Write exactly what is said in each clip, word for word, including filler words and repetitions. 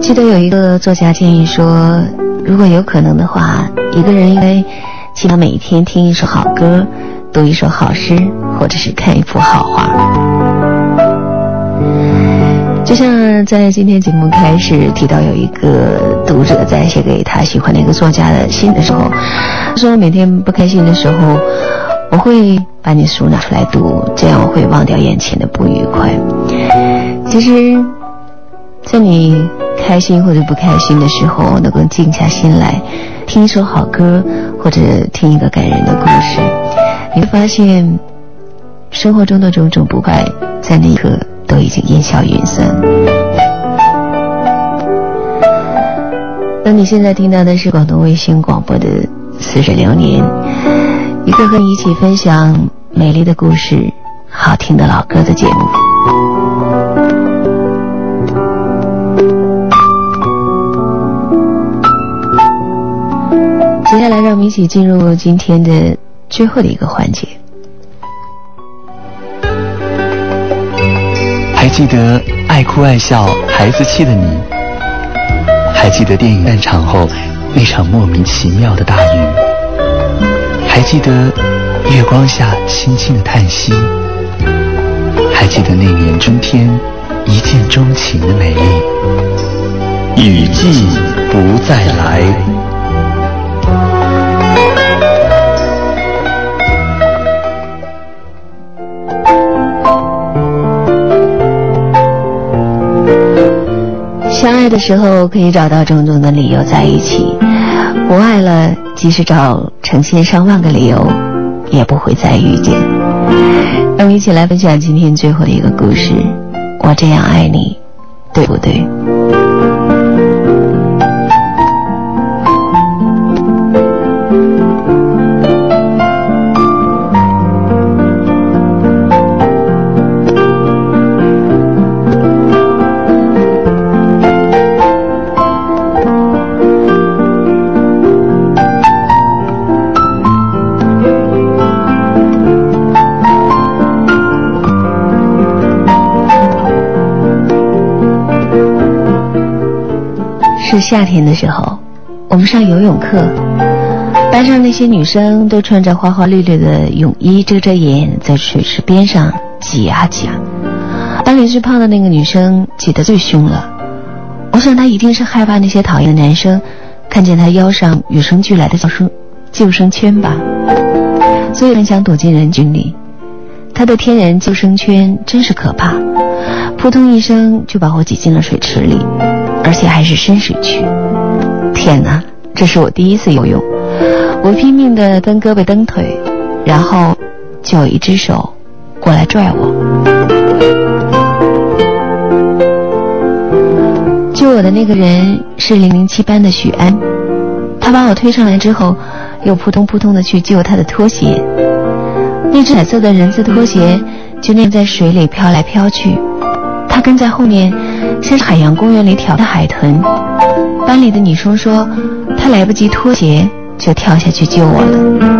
记得有一个作家建议说，如果有可能的话，一个人应该起码每一天听一首好歌，读一首好诗，或者是看一幅好画。就像在今天节目开始提到，有一个读者在写给他喜欢的一个作家的信的时候，说每天不开心的时候，我会把你书拿出来读，这样我会忘掉眼前的不愉快。其实在你开心或者不开心的时候，能够静下心来听一首好歌，或者听一个感人的故事，你会发现生活中的种种不快在那一刻都已经烟消云散。那你现在听到的是广东卫星广播的似水流年，一个和你一起分享美丽的故事、好听的老歌的节目。接下来让我们一起进入今天的最后的一个环节。 还记得爱哭爱笑孩子气的你，还记得电影散场后那场莫名其妙的大雨，还记得月光下轻轻的叹息，还记得那年春天一见钟情的美丽。雨季不再来。 相爱的时候可以找到种种的理由在一起，不爱了，即使找成千上万个理由也不会再遇见。让我们一起来分享今天最后的一个故事，我这样爱你，对不对？是夏天的时候，我们上游泳课，班上那些女生都穿着花花绿绿的泳衣遮遮掩掩，在水池边上挤啊挤啊。当脸最胖的那个女生挤得最凶了，我想她一定是害怕那些讨厌的男生看见她腰上与生俱来的救生救生圈吧，所以很想躲进人群里。她的天然救生圈真是可怕，扑通一声就把我挤进了水池里，而且还是深水区。天哪，这是我第一次游泳，我拼命地蹬胳膊蹬腿，然后就有一只手过来拽我。救我的那个人是零零七班的许安，他把我推上来之后，又扑通扑通地去救他的拖鞋。那只彩色的人字拖鞋就那样在水里飘来飘去，他跟在后面像是海洋公园里跳的海豚。班里的女生说他来不及脱鞋就跳下去救我了。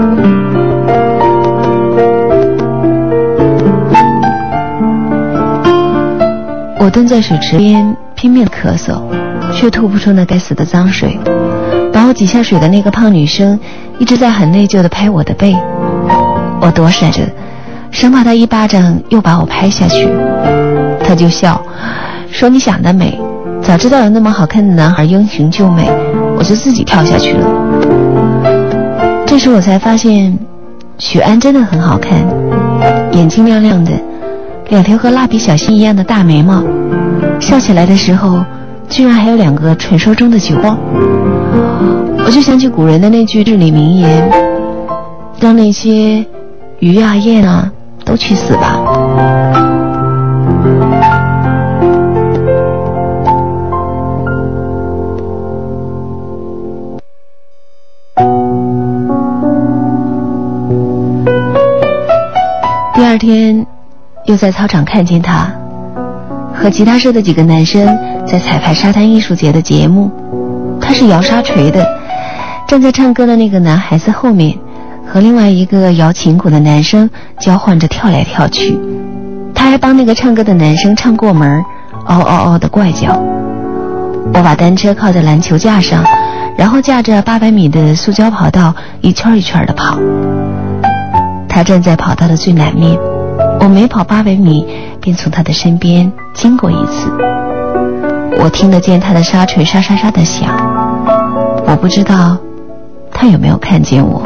我蹲在水池边拼命咳嗽，却吐不出那该死的脏水。把我挤下水的那个胖女生一直在很内疚地拍我的背，我躲闪着，生怕她一巴掌又把我拍下去。她就笑说，你想得美，早知道有那么好看的男孩英雄救美，我就自己跳下去了。这时我才发现许安真的很好看，眼睛亮亮的，两条和蜡笔小新一样的大眉毛，笑起来的时候居然还有两个传说中的酒窝。我就想起古人的那句至理名言，让那些鱼啊雁啊都去死吧。第二天又在操场看见他和吉他社的几个男生在彩排沙滩艺术节的节目，他是摇沙锤的，站在唱歌的那个男孩子后面，和另外一个摇琴鼓的男生交换着跳来跳去。他还帮那个唱歌的男生唱过门，嗷嗷嗷的怪叫。 我把单车靠在篮球架上，然后架着八百米的塑胶跑道一圈一圈的跑。他站在跑道的最南面，我每跑八百米便从他的身边经过一次。我听得见他的沙锤沙沙沙的响，我不知道他有没有看见我。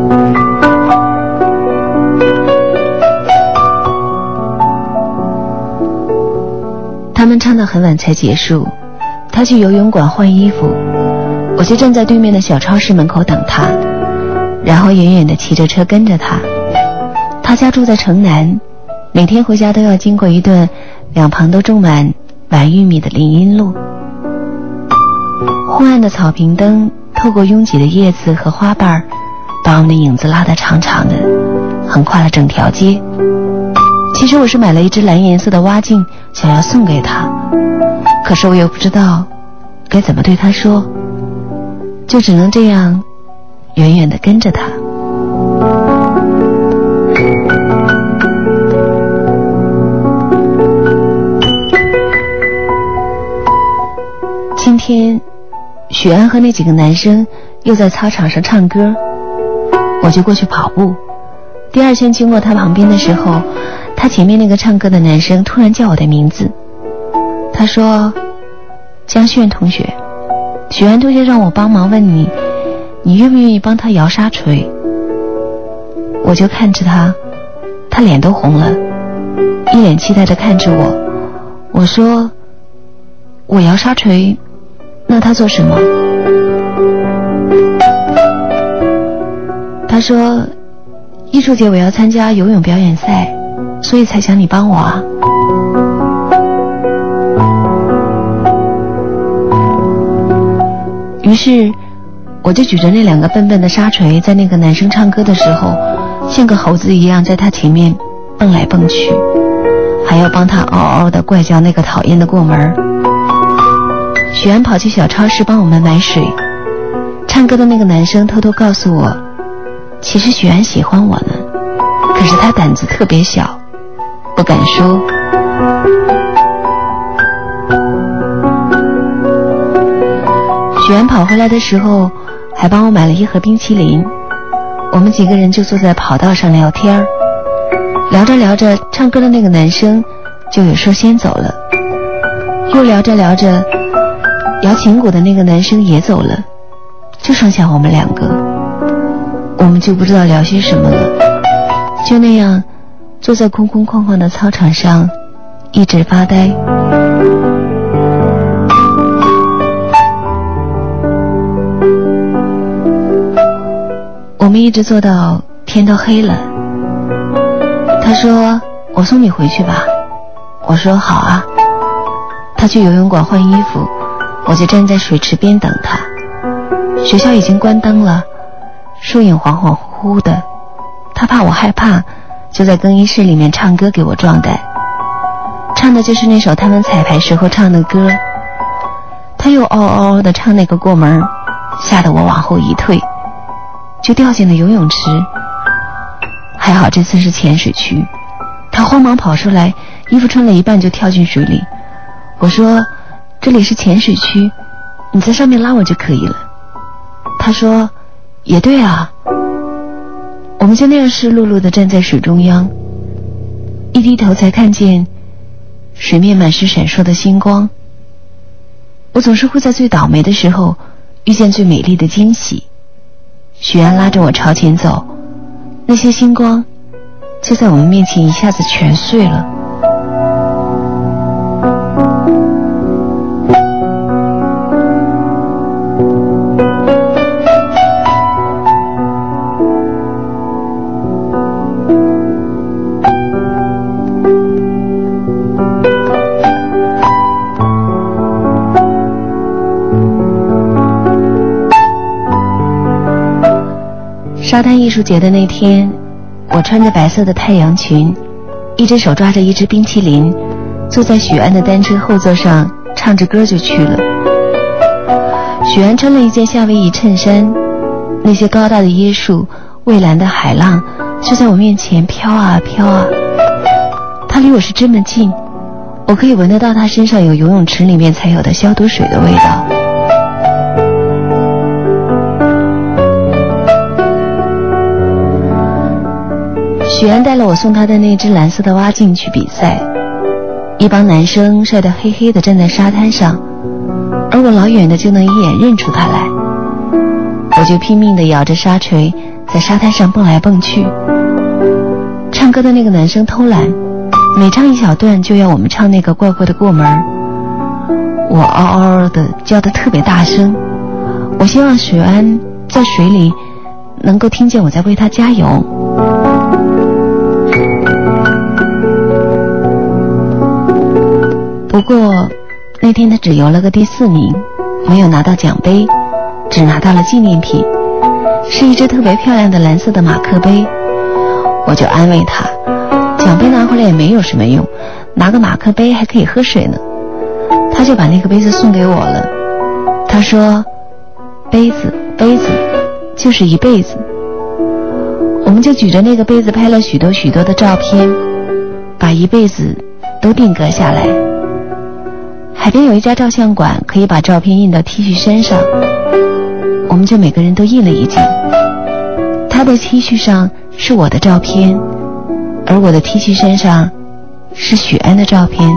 他们唱到很晚才结束，他去游泳馆换衣服，我就站在对面的小超市门口等他，然后远远地骑着车跟着他。他家住在城南，每天回家都要经过一段两旁都种满晚玉米的林荫路。昏暗的草坪灯透过拥挤的叶子和花瓣，把我们的影子拉得长长的，横跨了整条街。其实我是买了一只蓝颜色的蛙镜，想要送给他，可是我又不知道该怎么对他说，就只能这样远远地跟着他。今天许安和那几个男生又在操场上唱歌，我就过去跑步。第二圈经过他旁边的时候，他前面那个唱歌的男生突然叫我的名字，他说：江炫同学，许安同学让我帮忙问你，你愿不愿意帮他摇沙锤？我就看着他，他脸都红了，一脸期待地看着我。我说：我摇沙锤，那他做什么？他说：艺术节我要参加游泳表演赛，所以才想你帮我啊。于是我就举着那两个笨笨的沙锤，在那个男生唱歌的时候，像个猴子一样在他前面蹦来蹦去，还要帮他嗷嗷地怪叫那个讨厌的过门。许安跑去小超市帮我们买水，唱歌的那个男生偷偷告诉我，其实许安喜欢我呢，可是他胆子特别小，不敢说。许安跑回来的时候还帮我买了一盒冰淇淋，我们几个人就坐在跑道上聊天，聊着聊着，唱歌的那个男生就有事先走了，又聊着聊着，摇琴鼓的那个男生也走了，就剩下我们两个。我们就不知道聊些什么了，就那样坐在空空旷旷的操场上一直发呆。我们一直坐到天都黑了。他说：我送你回去吧。我说好啊。他去游泳馆换衣服，我就站在水池边等他。学校已经关灯了，树影恍恍惚惚的，他怕我害怕，就在更衣室里面唱歌给我壮胆，唱的就是那首他们彩排时候唱的歌。他又嗷嗷嗷地唱那个过门，吓得我往后一退，就掉进了游泳池。还好这次是浅水区，他慌忙跑出来，衣服穿了一半就跳进水里。我说：这里是浅水区，你在上面拉我就可以了。他说：也对啊。我们就那样湿漉漉地站在水中央，一低头才看见水面满是闪烁的星光。我总是会在最倒霉的时候遇见最美丽的惊喜。许安拉着我朝前走，那些星光就在我们面前一下子全碎了。沙滩艺术节的那天，我穿着白色的太阳裙，一只手抓着一只冰淇淋，坐在许安的单车后座上，唱着歌就去了。许安穿了一件夏威夷衬衫，那些高大的椰树，蔚蓝的海浪就在我面前飘啊飘啊。他离我是这么近， 我可以闻得到他身上有游泳池里面才有的消毒水的味道。许安带了我送他的那只蓝色的蛙镜去比赛，一帮男生晒得黑黑的站在沙滩上，而我老远的就能一眼认出他来。我就拼命地摇着沙锤在沙滩上蹦来蹦去。唱歌的那个男生偷懒，每唱一小段就要我们唱那个怪怪的过门。我嗷嗷的叫得特别大声，我希望许安在水里能够听见我在为他加油。不过那天他只游了个第四名，没有拿到奖杯，只拿到了纪念品，是一只特别漂亮的蓝色的马克杯。我就安慰他，奖杯拿回来也没有什么用，拿个马克杯还可以喝水呢。他就把那个杯子送给我了。他说，杯子杯子就是一辈子。我们就举着那个杯子拍了许多许多的照片，把一辈子都定格下来。海边有一家照相馆，可以把照片印到 T 恤衫上，我们就每个人都印了一件。他的 T 恤上是我的照片，而我的 T 恤衫上是许安的照片。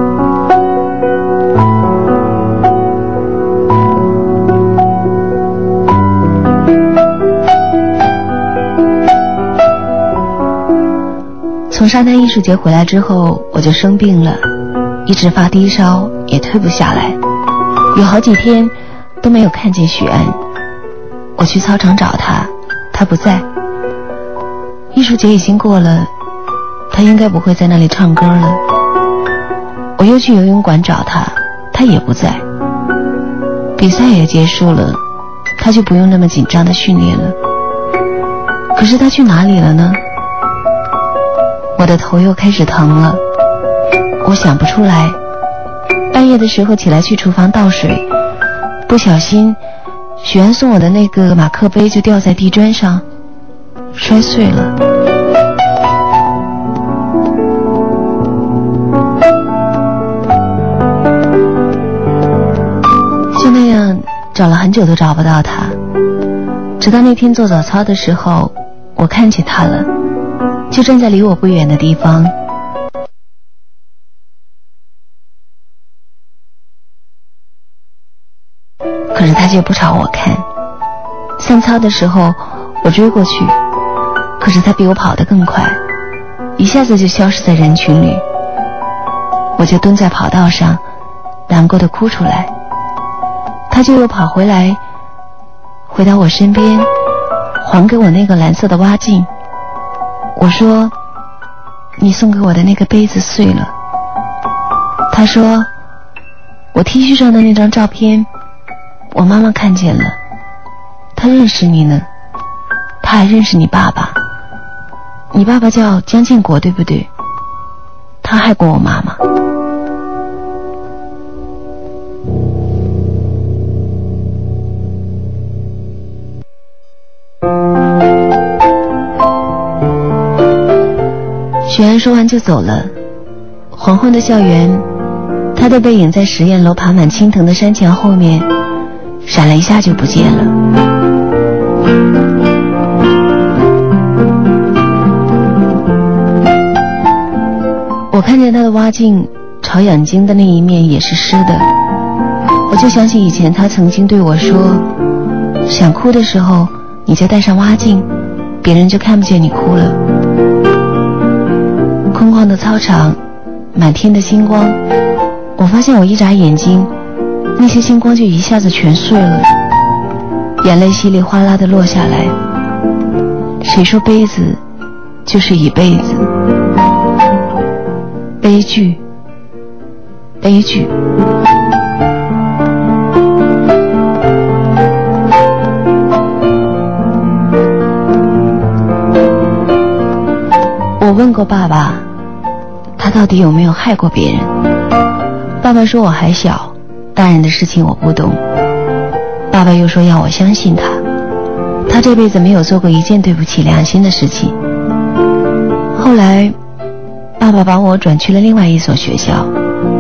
从沙滩艺术节回来之后，我就生病了，一直发低烧，也退不下来，有好几天都没有看见许安。我去操场找他，他不在。艺术节已经过了，他应该不会在那里唱歌了。我又去游泳馆找他，他也不在。比赛也结束了，他就不用那么紧张的训练了。可是他去哪里了呢？我的头又开始疼了，我想不出来。半夜的时候起来去厨房倒水，不小心许安送我的那个马克杯就掉在地砖上，摔碎了。就那样找了很久都找不到他，直到那天做早操的时候，我看见他了，就站在离我不远的地方。可是他却不朝我看。散操的时候我追过去，可是他比我跑得更快，一下子就消失在人群里。我就蹲在跑道上，难过的哭出来。他就又跑回来，回到我身边，还给我那个蓝色的蛙镜。我说，你送给我的那个杯子碎了。他说，我 T 恤上的那张照片我妈妈看见了，她认识你呢，她还认识你爸爸。你爸爸叫江建国，对不对？他害过我妈妈。许安说完就走了。黄昏的校园，他的背影在实验楼爬满青藤的山墙后面闪了一下就不见了。我看见他的蛙镜朝眼睛的那一面也是湿的，我就想起以前他曾经对我说，想哭的时候你就戴上蛙镜，别人就看不见你哭了。空旷的操场，满天的星光，我发现我一眨眼睛，那些星光就一下子全碎了，眼泪稀里哗啦地落下来。谁说杯子就是一辈子？悲剧，悲剧。我问过爸爸，他到底有没有害过别人？爸爸说我还小，大人的事情我不懂。爸爸又说要我相信他，他这辈子没有做过一件对不起良心的事情。后来爸爸把我转去了另外一所学校，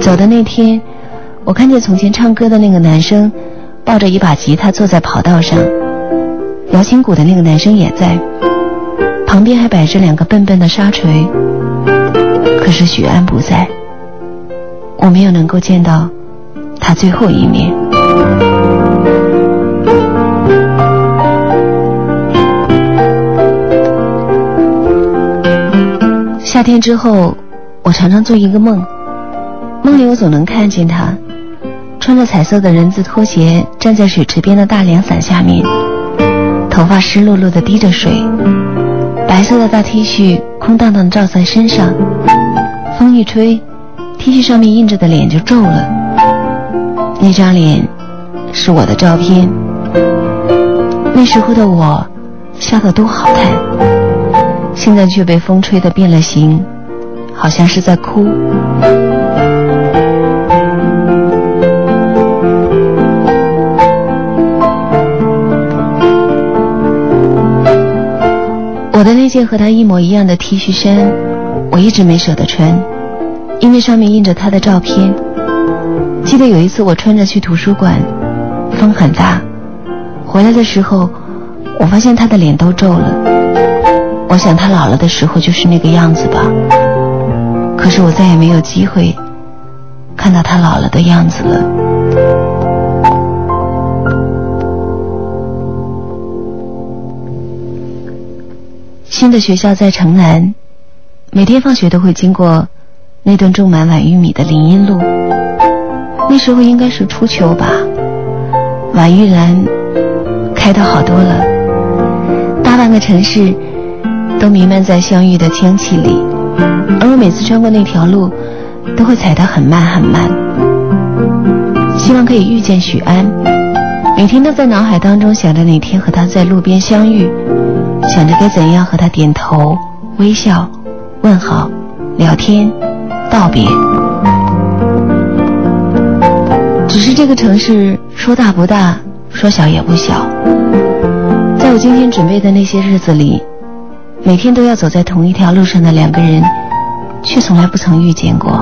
走的那天，我看见从前唱歌的那个男生抱着一把吉他坐在跑道上，摇琴鼓的那个男生也在，旁边还摆着两个笨笨的沙锤。可是许安不在，我没有能够见到他最后一面。夏天之后，我常常做一个梦，梦里我总能看见他穿着彩色的人字拖鞋站在水池边的大凉伞下面，头发湿漉漉的滴着水，白色的大 T 恤空荡荡罩在身上，风一吹 T 恤上面印着的脸就皱了。那张脸是我的照片，那时候的我笑得多好看，现在却被风吹得变了形，好像是在哭。我的那件和他一模一样的 T 恤衫，我一直没舍得穿，因为上面印着他的照片。记得有一次我穿着去图书馆，风很大，回来的时候我发现他的脸都皱了。我想他老了的时候就是那个样子吧，可是我再也没有机会看到他老了的样子了。新的学校在城南，每天放学都会经过那段种满晚玉米的林荫路。那时候应该是初秋吧，晚玉兰开得好多了，大半个城市都弥漫在香芋的香气里，而我每次穿过那条路都会踩得很慢很慢，希望可以遇见许安。每天都在脑海当中想着哪天和他在路边相遇，想着该怎样和他点头微笑问好聊天道别。只是这个城市说大不大，说小也不小，在我今天准备的那些日子里，每天都要走在同一条路上的两个人，却从来不曾遇见过。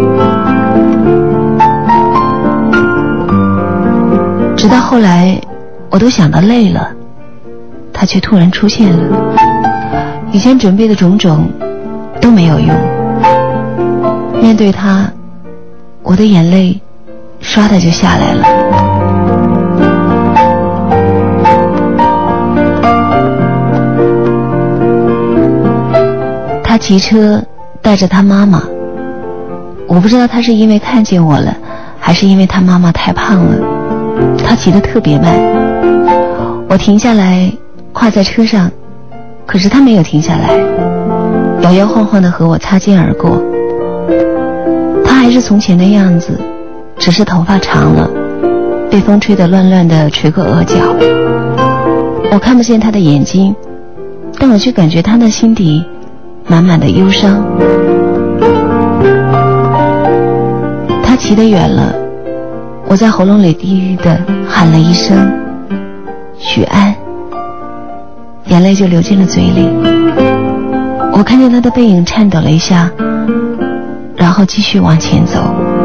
直到后来我都想得累了，他却突然出现了，以前准备的种种都没有用。面对他，我的眼泪唰的就下来了。他骑车带着他妈妈，我不知道他是因为看见我了，还是因为他妈妈太胖了，他骑得特别慢。我停下来跨在车上，可是他没有停下来，摇摇晃晃地和我擦肩而过。他还是从前的样子，只是头发长了，被风吹得乱乱地垂过额角。我看不见他的眼睛，但我却感觉他的心底满满的忧伤。他骑得远了，我在喉咙里低低地喊了一声许安，眼泪就流进了嘴里。我看见他的背影颤抖了一下，然后继续往前走。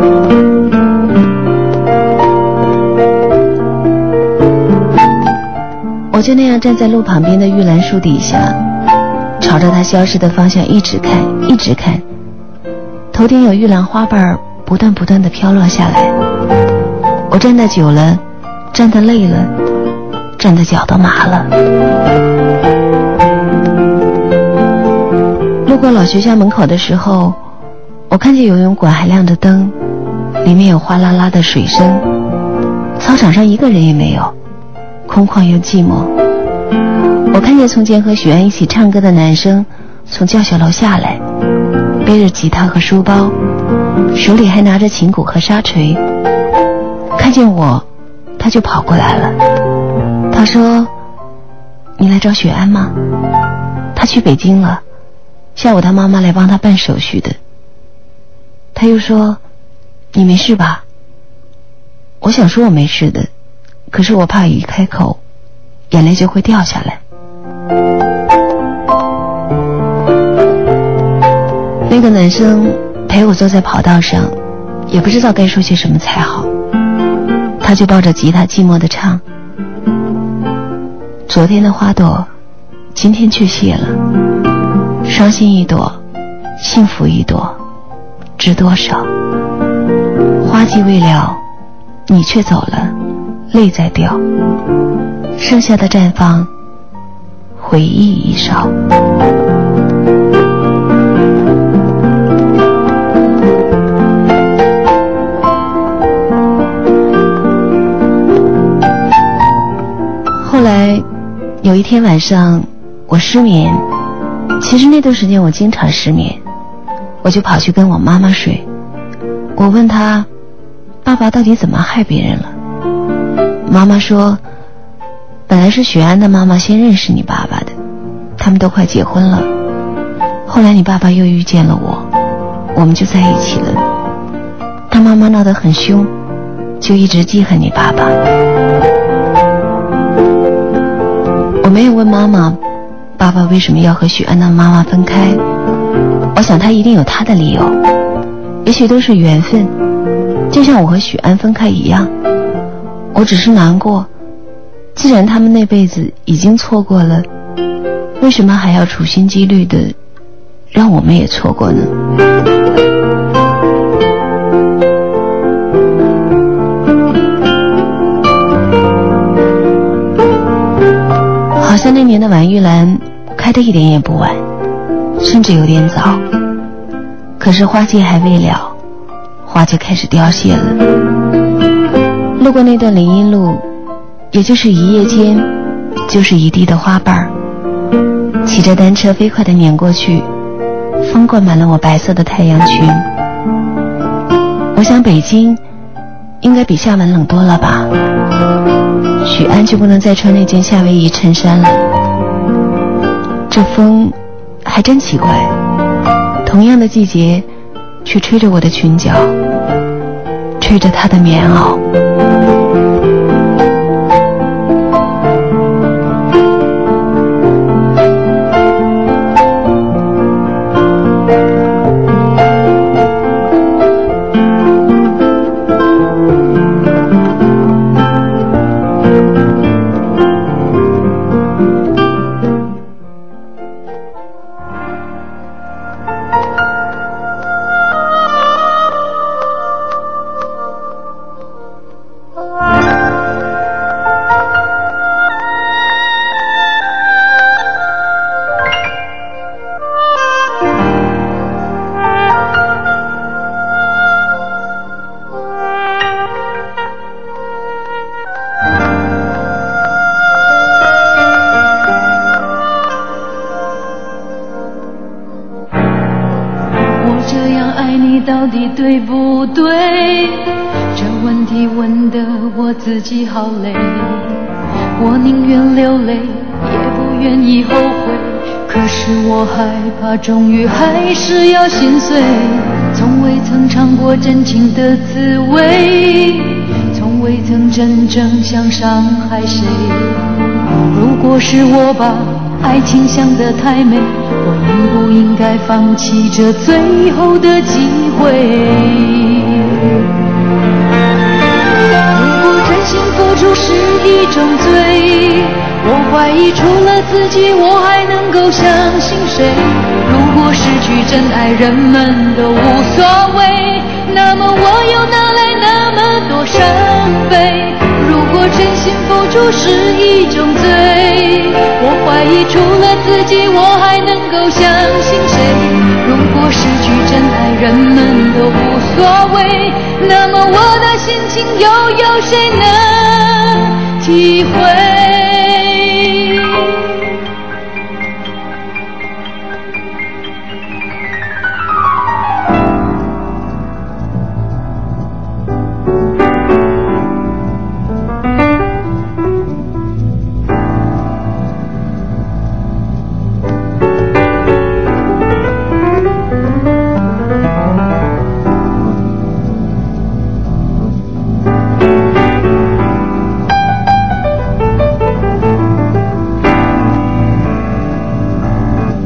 我就那样站在路旁边的玉兰树底下，朝着他消失的方向一直看一直看，头顶有玉兰花瓣不断不断地飘落下来。我站得久了，站得累了，站得脚都麻了。路过老学校门口的时候，我看见游泳馆还亮着灯，里面有哗啦啦的水声，操场上一个人也没有，空旷又寂寞。我看见从前和许安一起唱歌的男生从教学楼下来，背着吉他和书包，手里还拿着琴鼓和沙锤。看见我，他就跑过来了。他说：“你来找许安吗？他去北京了，下午他妈妈来帮他办手续的。”他又说：“你没事吧？”我想说我没事的，可是我怕一开口眼泪就会掉下来。那个男生陪我坐在跑道上， 也不知道该说些什么才好。他就抱着吉他寂寞地唱，昨天的花朵今天却谢了，伤心一朵，幸福一朵，知多少？花季未了，你却走了，泪在掉，剩下的绽放，回忆已少。后来有一天晚上我失眠，其实那段时间我经常失眠，我就跑去跟我妈妈睡。我问她，爸爸到底怎么害别人了？妈妈说，本来是许安的妈妈先认识你爸爸的，他们都快结婚了，后来你爸爸又遇见了我，我们就在一起了。他妈妈闹得很凶，就一直记恨你爸爸。我没有问妈妈爸爸为什么要和许安的妈妈分开，我想他一定有他的理由，也许都是缘分，就像我和许安分开一样。我只是难过，既然他们那辈子已经错过了，为什么还要处心积虑的让我们也错过呢？好像那年的晚玉兰开得一点也不晚，甚至有点早，可是花季还未了，花就开始凋谢了。路过那段林荫路，也就是一夜间就是一地的花瓣，骑着单车飞快地碾过去，风灌满了我白色的太阳裙。我想北京应该比厦门冷多了吧，许安就不能再穿那件夏威夷衬衫了。这风还真奇怪，同样的季节却吹着我的裙角，吹着他的棉袄。 到底对不对？这问题问得我自己好累，我宁愿流泪，也不愿意后悔。可是我害怕，终于还是要心碎。从未曾尝过真情的滋味，从未曾真正想伤害谁。如果是我把爱情想得太美，我应不应该放弃这最后的机会？如果真心付出是一种罪，我怀疑除了自己我还能够相信谁？如果失去真爱人们都无所谓，那么我又哪来那么多伤悲？如果真心付出是一种罪，我怀疑除了自己我还能够相信谁？如果失去真爱人们都无所谓，那么我的心情又有谁能体会？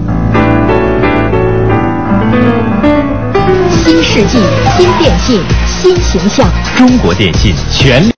新世纪，新电信， 新形象。 中国电信全力